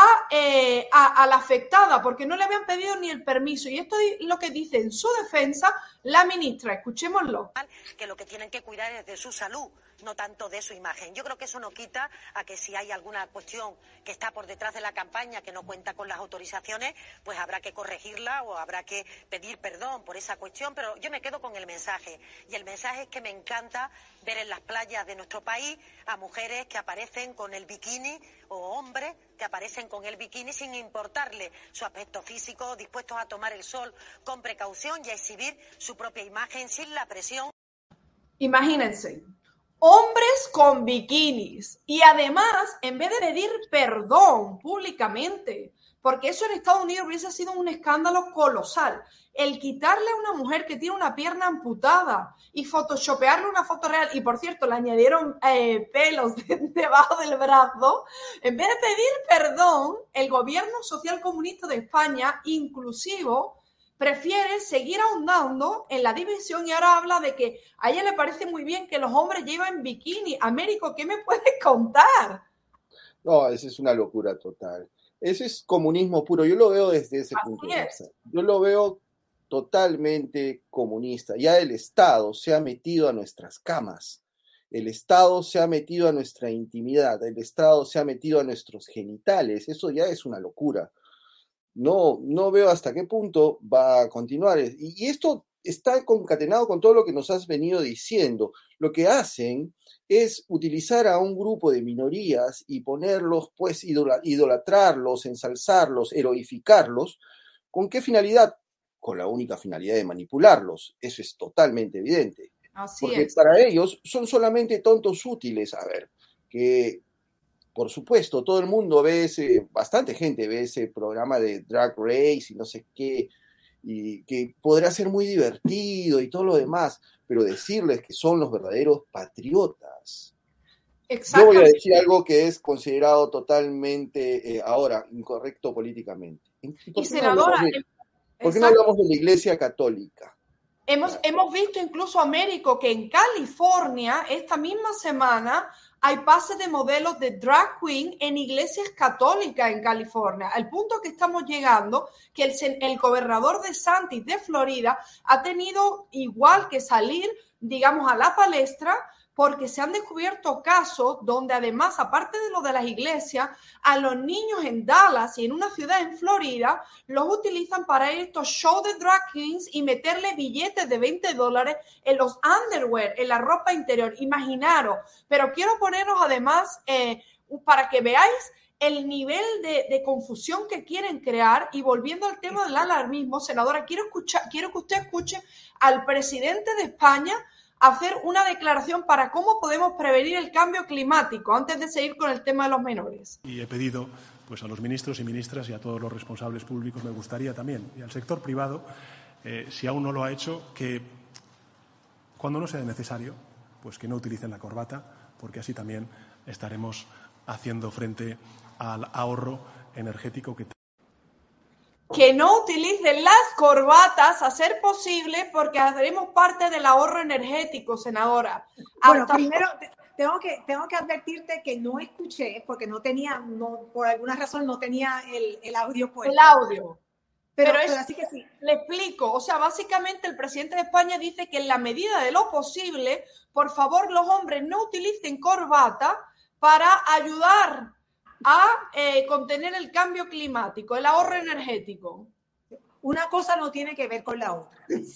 a la afectada, porque no le habían pedido ni el permiso. Y esto es lo que dice en su defensa la ministra. Escuchémoslo. Que lo que tienen que cuidar es de su salud, no tanto de su imagen. Yo creo que eso no quita a que si hay alguna cuestión que está por detrás de la campaña, que no cuenta con las autorizaciones, pues habrá que corregirla o habrá que pedir perdón por esa cuestión. Pero yo me quedo con el mensaje. Y el mensaje es que me encanta ver en las playas de nuestro país a mujeres que aparecen con el bikini o hombres que aparecen con el bikini sin importarle su aspecto físico, dispuestos a tomar el sol con precaución y a exhibir su propia imagen sin la presión. Imagínense, hombres con bikinis y además, en vez de pedir perdón públicamente, porque eso en Estados Unidos hubiese sido un escándalo colosal, el quitarle a una mujer que tiene una pierna amputada y photoshopearle una foto real, y por cierto le añadieron pelos debajo del brazo, en vez de pedir perdón, el gobierno social comunista de España, inclusivo, prefiere seguir ahondando en la división y ahora habla de que a ella le parece muy bien que los hombres lleven bikini. Américo, ¿qué me puedes contar? No, esa es una locura total. Ese es comunismo puro. Yo lo veo desde ese punto de vista. Yo lo veo totalmente comunista. Ya el Estado se ha metido a nuestras camas. El Estado se ha metido a nuestra intimidad. El Estado se ha metido a nuestros genitales. Eso ya es una locura. No veo hasta qué punto va a continuar. Y esto está concatenado con todo lo que nos has venido diciendo. Lo que hacen es utilizar a un grupo de minorías y ponerlos, pues, idolatrarlos, ensalzarlos, heroificarlos. ¿Con qué finalidad? Con la única finalidad de manipularlos. Eso es totalmente evidente. Porque para ellos son solamente tontos útiles. A ver, que por supuesto, todo el mundo ve bastante gente ve ese programa de Drag Race y no sé qué, y que podrá ser muy divertido y todo lo demás, pero decirles que son los verdaderos patriotas. Yo voy a decir algo que es considerado totalmente ahora incorrecto políticamente. Y senadora, ¿por qué no hablamos de la Iglesia Católica? Hemos visto incluso, Américo, que en California, esta misma semana, hay pases de modelos de drag queen en iglesias católicas en California. Al punto que estamos llegando, que el gobernador DeSantis de Florida ha tenido igual que salir, digamos, a la palestra, porque se han descubierto casos donde además, aparte de lo de las iglesias, a los niños en Dallas y en una ciudad en Florida los utilizan para estos shows de drag queens y meterle billetes de $20 en los underwear, en la ropa interior. Imaginaros. Pero quiero poneros además, para que veáis el nivel de confusión que quieren crear. Y volviendo al tema del alarmismo, senadora, quiero que usted escuche al presidente de España hacer una declaración para cómo podemos prevenir el cambio climático antes de seguir con el tema de los menores. Y he pedido pues, a los ministros y ministras y a todos los responsables públicos, me gustaría también, y al sector privado, si aún no lo ha hecho, que cuando no sea necesario, pues que no utilicen la corbata, porque así también estaremos haciendo frente al ahorro energético que que no utilicen las corbatas a ser posible, porque haremos parte del ahorro energético, senadora. Bueno, primero tengo que advertirte que no escuché, porque por alguna razón no tenía el audio puesto. El audio. Pero así que sí. Le explico, o sea, básicamente el presidente de España dice que en la medida de lo posible, por favor, los hombres no utilicen corbata para ayudar a contener el cambio climático, el ahorro energético. Una cosa no tiene que ver con la otra.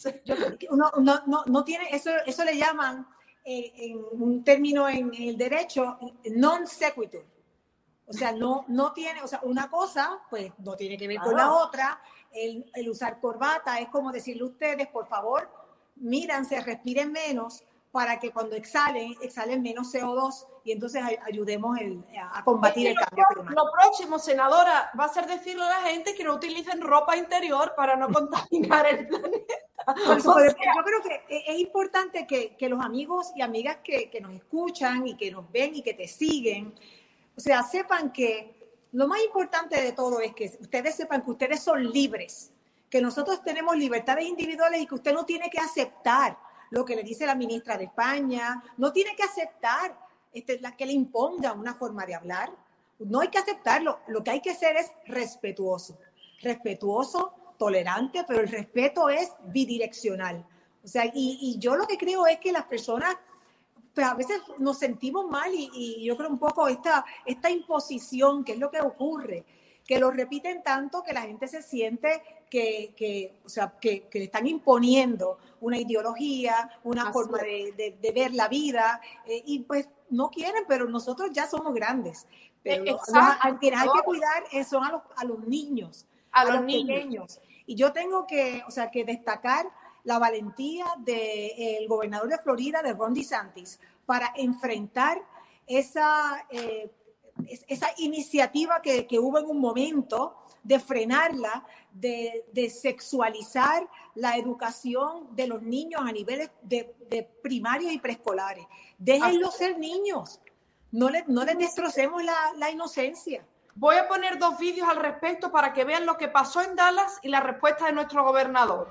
No tiene, eso le llaman en un término en el derecho non sequitur. O sea, no tiene, o sea, una cosa pues no tiene que ver con la otra. El usar corbata es como decirle a ustedes, por favor, míranse, respiren menos para que cuando exhalen menos CO2 y entonces ayudemos a combatir el cambio climático. Lo próximo, senadora, va a ser decirle a la gente que no utilicen ropa interior para no contaminar el planeta. Yo creo que es importante que los amigos y amigas que nos escuchan y que nos ven y que te siguen, o sea, sepan que lo más importante de todo es que ustedes sepan que ustedes son libres, que nosotros tenemos libertades individuales y que usted no tiene que aceptar lo que le dice la ministra de España, no tiene que aceptar que le imponga una forma de hablar, no hay que aceptarlo, lo que hay que ser es respetuoso, tolerante, pero el respeto es bidireccional. O sea, y yo lo que creo es que las personas pues a veces nos sentimos mal y yo creo un poco esta imposición, que es lo que ocurre, que lo repiten tanto que la gente se siente que le están imponiendo una ideología, una forma de ver la vida y pues no quieren, pero nosotros ya somos grandes. Pero a quienes hay que cuidar son a los niños, a los pequeños. Y yo tengo que destacar la valentía del gobernador de Florida, de Ron DeSantis, para enfrentar esa iniciativa que hubo en un momento de frenarla, de sexualizar la educación de los niños a niveles de primarios y preescolares. Déjenlos ser niños, no les destrocemos la inocencia. Voy a poner 2 vídeos al respecto para que vean lo que pasó en Dallas y la respuesta de nuestro gobernador.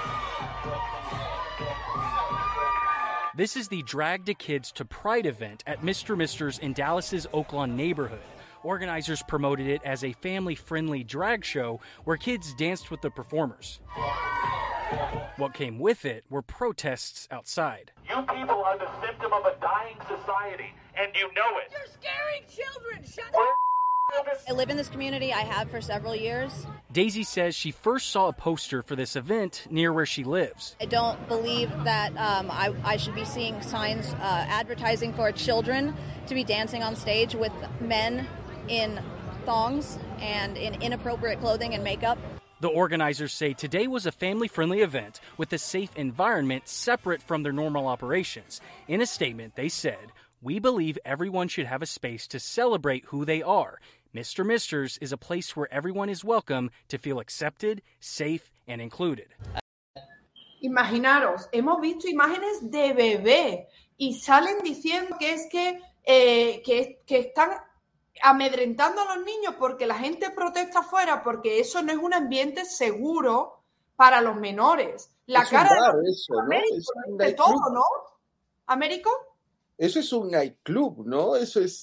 This is the Drag the Kids to Pride event at Mr. Mister's in Dallas's Oaklawn neighborhood. Organizers promoted it as a family-friendly drag show where kids danced with the performers. What came with it were protests outside. You people are the symptom of a dying society, and you know it. You're scaring children! Shut up! I live in this community. I have for several years. Daisy says she first saw a poster for this event near where she lives. I don't believe that I should be seeing signs advertising for children to be dancing on stage with men in thongs and in inappropriate clothing and makeup. The organizers say today was a family-friendly event with a safe environment separate from their normal operations. In a statement, they said, "We believe everyone should have a space to celebrate who they are. Mr. Mister's is a place where everyone is welcome to feel accepted, safe, and included." Imaginaros, hemos visto imágenes de bebé y salen diciendo que es que están amedrentando a los niños porque la gente protesta afuera, porque eso no es un ambiente seguro para los menores. La es cara bar, de eso, ¿no? Américo, Es de todo, ¿no? ¿Américo? Eso es un nightclub, ¿no? Eso es...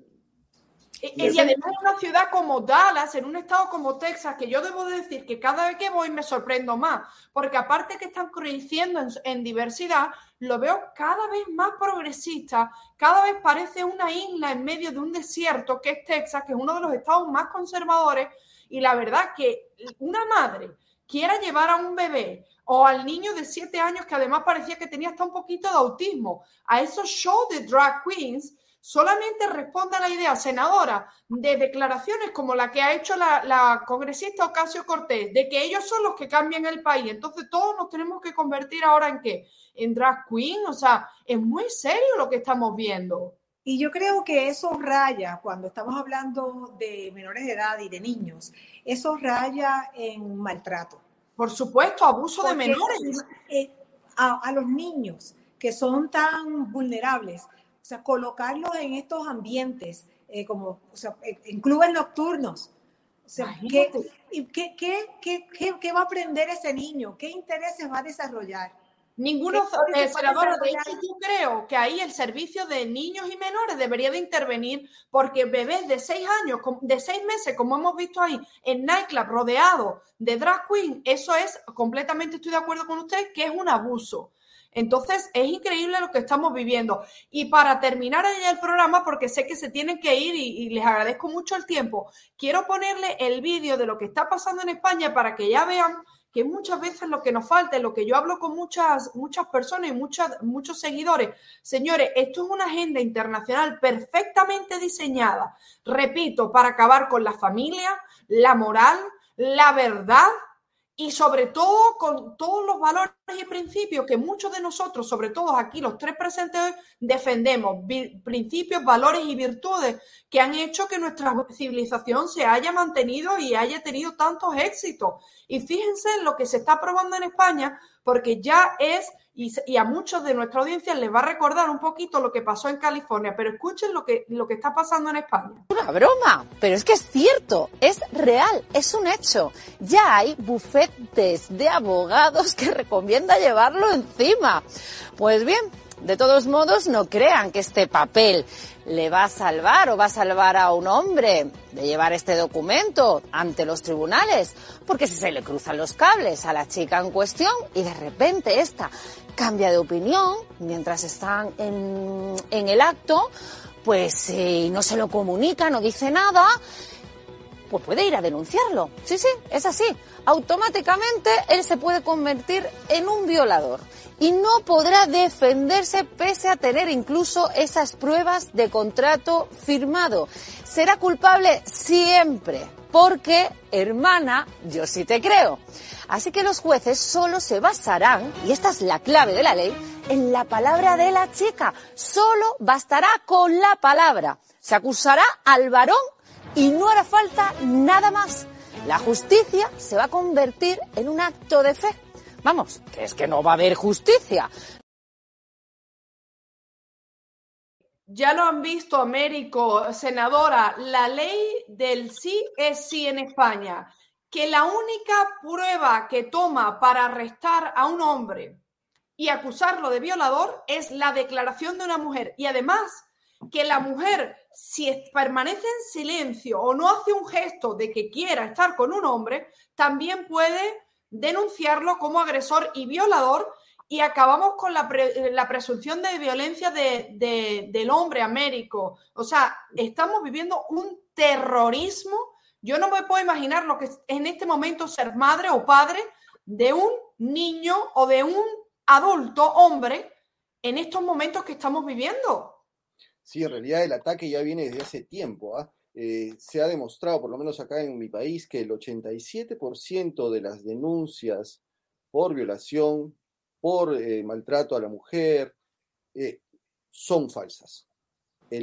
Y además en una ciudad como Dallas, en un estado como Texas, que yo debo decir que cada vez que voy me sorprendo más, porque aparte que están creciendo en diversidad, lo veo cada vez más progresista, cada vez parece una isla en medio de un desierto que es Texas, que es uno de los estados más conservadores, y la verdad que una madre quiera llevar a un bebé o al niño de 7 años, que además parecía que tenía hasta un poquito de autismo, a esos shows de drag queens, solamente responde a la idea, senadora, de declaraciones como la que ha hecho la congresista Ocasio-Cortez, de que ellos son los que cambian el país. Entonces todos nos tenemos que convertir ahora ¿en qué? En drag queen. O sea, es muy serio lo que estamos viendo. Y yo creo que eso raya, cuando estamos hablando de menores de edad y de niños, eso raya en maltrato. Por supuesto, abuso de menores. A los niños que son tan vulnerables, o sea, colocarlos en estos ambientes, en clubes nocturnos, O sea, ¿qué va a aprender ese niño? ¿Qué intereses va a desarrollar? Ninguno, senadora, de hecho yo creo que ahí el servicio de niños y menores debería de intervenir, porque bebés de 6 años, de 6 meses, como hemos visto ahí, en nightclub rodeado de drag queen, eso es completamente, estoy de acuerdo con usted, que es un abuso. Entonces, es increíble lo que estamos viviendo. Y para terminar ya el programa, porque sé que se tienen que ir y les agradezco mucho el tiempo, quiero ponerle el vídeo de lo que está pasando en España para que ya vean que muchas veces lo que nos falta, lo que yo hablo con muchas personas y muchos seguidores, señores, esto es una agenda internacional perfectamente diseñada, repito, para acabar con la familia, la moral, la verdad y sobre todo con todos los valores y principios que muchos de nosotros, sobre todo aquí los 3 presentes hoy, defendemos, principios, valores y virtudes que han hecho que nuestra civilización se haya mantenido y haya tenido tantos éxitos. Y fíjense en lo que se está probando en España, porque ya es, y a muchos de nuestra audiencia les va a recordar un poquito lo que pasó en California, pero escuchen lo que está pasando en España. Una broma, pero es que es cierto, es real, es un hecho. Ya hay bufetes de abogados que recomienda llevarlo encima. Pues bien, de todos modos, no crean que este papel le va a salvar o va a salvar a un hombre de llevar este documento ante los tribunales, porque si se le cruzan los cables a la chica en cuestión y de repente esta cambia de opinión mientras están en el acto, pues si no se lo comunica, no dice nada, pues puede ir a denunciarlo. Sí, es así. Automáticamente él se puede convertir en un violador y no podrá defenderse pese a tener incluso esas pruebas de contrato firmado. Será culpable siempre, porque, hermana, yo sí te creo. Así que los jueces solo se basarán, y esta es la clave de la ley, en la palabra de la chica. Solo bastará con la palabra. Se acusará al varón y no hará falta nada más. La justicia se va a convertir en un acto de fe. Vamos, que es que no va a haber justicia. Ya lo han visto, Américo, senadora, la ley del sí es sí en España, que la única prueba que toma para arrestar a un hombre y acusarlo de violador es la declaración de una mujer. Y además, que la mujer, si permanece en silencio o no hace un gesto de que quiera estar con un hombre, también puede denunciarlo como agresor y violador, y acabamos con la presunción de violencia del hombre, Américo. O sea, estamos viviendo un terrorismo. Yo no me puedo imaginar lo que es en este momento ser madre o padre de un niño o de un adulto hombre en estos momentos que estamos viviendo. Sí, en realidad el ataque ya viene desde hace tiempo. Se ha demostrado, por lo menos acá en mi país, que el 87% de las denuncias por violación, por maltrato a la mujer, son falsas. El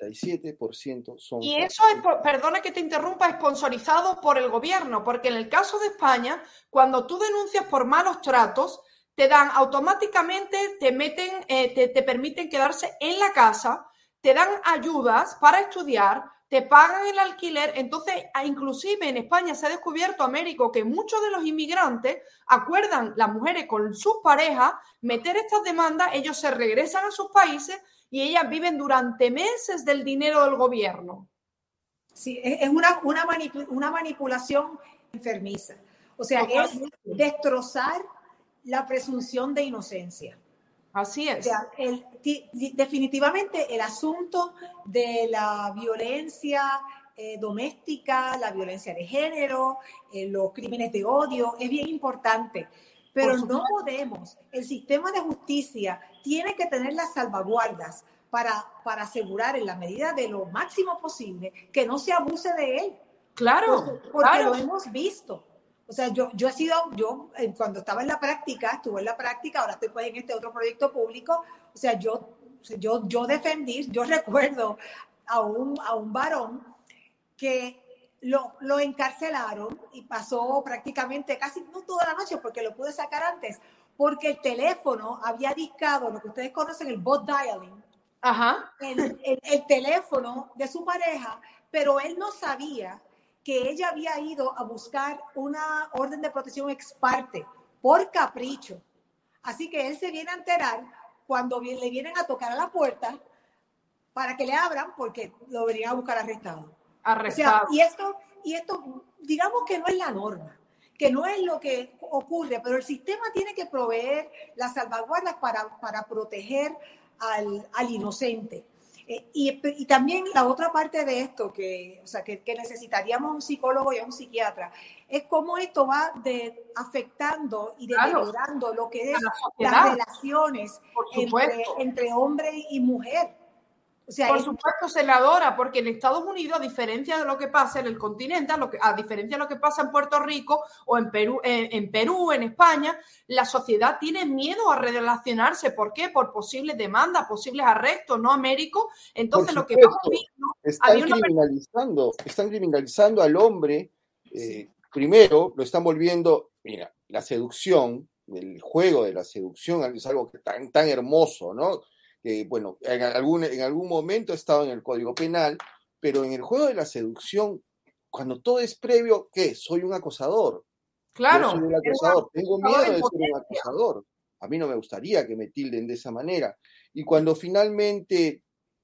87% son y falsas. Eso es, perdona que te interrumpa, sponsorizado por el gobierno, porque en el caso de España, cuando tú denuncias por malos tratos, te dan automáticamente, te permiten quedarse en la casa, te dan ayudas para estudiar, te pagan el alquiler. Entonces, inclusive en España se ha descubierto, Américo, que muchos de los inmigrantes acuerdan, las mujeres con sus parejas, meter estas demandas, ellos se regresan a sus países y ellas viven durante meses del dinero del gobierno. Sí, es una manipulación enfermiza. O sea, es destrozar la presunción de inocencia. Así es. O sea, definitivamente el asunto de la violencia doméstica, la violencia de género, los crímenes de odio, es bien importante. Pero no podemos, el sistema de justicia tiene que tener las salvaguardas para asegurar en la medida de lo máximo posible que no se abuse de él. Claro, porque claro. Lo hemos visto. O sea, yo cuando estaba en la práctica, estuve en la práctica, ahora estoy pues en este otro proyecto público. O sea, yo defendí, yo recuerdo a un varón que lo encarcelaron y pasó prácticamente casi no toda la noche, porque lo pude sacar antes, porque el teléfono había discado lo que ustedes conocen, el bot dialing. Ajá. El teléfono de su pareja, pero él no sabía que ella había ido a buscar una orden de protección ex parte por capricho. Así que él se viene a enterar cuando le vienen a tocar a la puerta para que le abran porque lo venían a buscar arrestado. O sea, y esto, digamos que no es la norma, que no es lo que ocurre, pero el sistema tiene que proveer las salvaguardas para proteger al inocente. Y también la otra parte de esto, que necesitaríamos un psicólogo y un psiquiatra, es cómo esto va afectando y deteriorando lo que es las relaciones entre hombre y mujer. O sea, por supuesto, senadora, porque en Estados Unidos, a diferencia de lo que pasa en el continente, a diferencia de lo que pasa en Puerto Rico o en Perú, en España, la sociedad tiene miedo a relacionarse. ¿Por qué? Por posibles demandas, posibles arrestos, ¿no, Américo? Entonces, lo que vamos viendo... Están criminalizando al hombre. Primero, lo están volviendo... Mira, la seducción, el juego de la seducción es algo tan hermoso, ¿no? Bueno, en algún momento ha estado en el Código Penal, pero en el juego de la seducción, cuando todo es previo, ¿qué? Soy un acosador. Claro. Yo soy un acosador. Tengo miedo de ser un acosador. A mí no me gustaría que me tilden de esa manera. Y cuando finalmente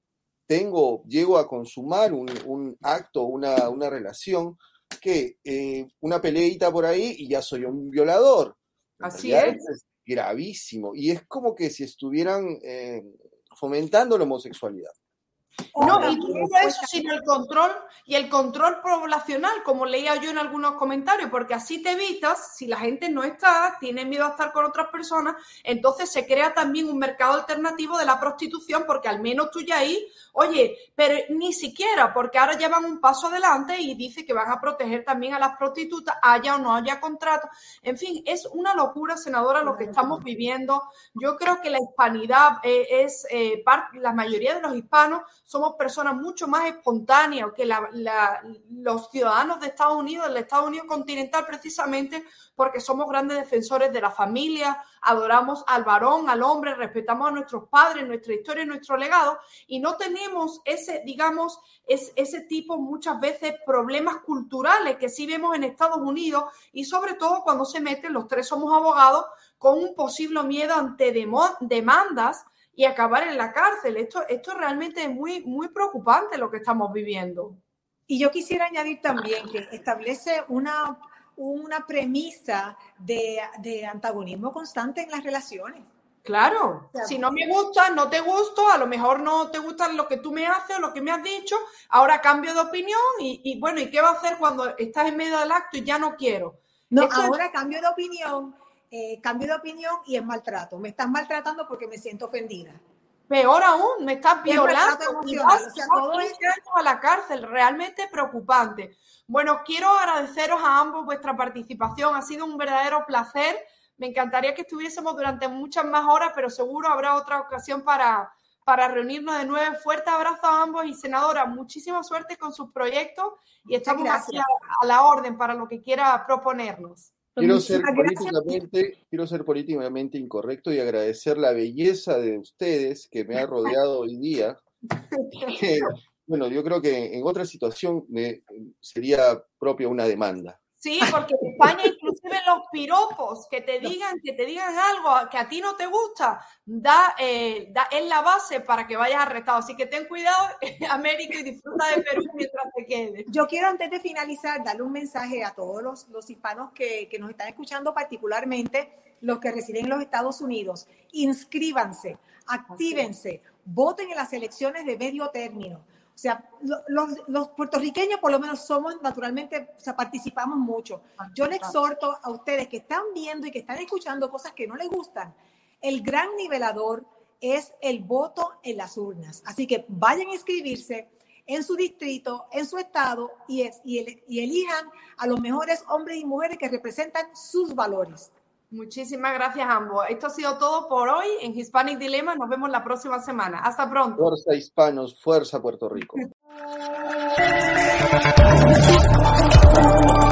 llego a consumar un acto, una relación, una peleita por ahí y ya soy un violador. Así es. Es gravísimo. Y es como que si estuvieran fomentando la homosexualidad. No, y no eso, sino el control poblacional, como leía yo en algunos comentarios, porque así te evitas, si la gente no está, tiene miedo a estar con otras personas, entonces se crea también un mercado alternativo de la prostitución, porque al menos tú ya ahí, oye, pero ni siquiera, porque ahora llevan un paso adelante y dice que van a proteger también a las prostitutas, haya o no haya contrato. En fin, es una locura, senadora, lo que estamos viviendo. Yo creo que la hispanidad la mayoría de los hispanos somos personas mucho más espontáneas que los ciudadanos de Estados Unidos, del Estados Unidos continental, precisamente porque somos grandes defensores de la familia, adoramos al varón, al hombre, respetamos a nuestros padres, nuestra historia y nuestro legado, y no tenemos ese tipo, muchas veces, problemas culturales que sí vemos en Estados Unidos, y sobre todo cuando se meten, los tres somos abogados, con un posible miedo ante demandas y acabar en la cárcel. Esto realmente es muy, muy preocupante lo que estamos viviendo. Y yo quisiera añadir también que establece una premisa de antagonismo constante en las relaciones. Claro, o sea, si no me gusta, no te gusto, a lo mejor no te gusta lo que tú me haces o lo que me has dicho, ahora cambio de opinión y bueno, ¿y qué va a hacer cuando estás en medio del acto y ya no quiero? No, ahora cambio de opinión y es maltrato. Me estás maltratando porque me siento ofendida. Peor aún, me estás violando. Todo es a la cárcel, realmente preocupante. Bueno, quiero agradeceros a ambos vuestra participación. Ha sido un verdadero placer. Me encantaría que estuviésemos durante muchas más horas, pero seguro habrá otra ocasión para reunirnos de nuevo. Fuerte abrazo a ambos y, senadora, muchísima suerte con sus proyectos y estamos aquí a la orden para lo que quiera proponernos. Quiero ser políticamente incorrecto y agradecer la belleza de ustedes que me ha rodeado hoy día. Bueno, yo creo que en otra situación sería propia una demanda. Sí, porque en España inclusive los piropos que te digan algo que a ti no te gusta, es la base para que vayas arrestado. Así que ten cuidado, América, y disfruta de Perú mientras te quedes. Yo quiero, antes de finalizar, darle un mensaje a todos los hispanos que nos están escuchando, particularmente los que residen en los Estados Unidos. Inscríbanse, actívense, voten en las elecciones de medio término. O sea, los puertorriqueños por lo menos somos naturalmente, o sea, participamos mucho. Yo les exhorto a ustedes que están viendo y que están escuchando cosas que no les gustan. El gran nivelador es el voto en las urnas. Así que vayan a inscribirse en su distrito, en su estado y elijan a los mejores hombres y mujeres que representan sus valores. Muchísimas gracias a ambos. Esto ha sido todo por hoy en Hispanic Dilemma. Nos vemos la próxima semana. Hasta pronto. Fuerza hispanos, fuerza Puerto Rico.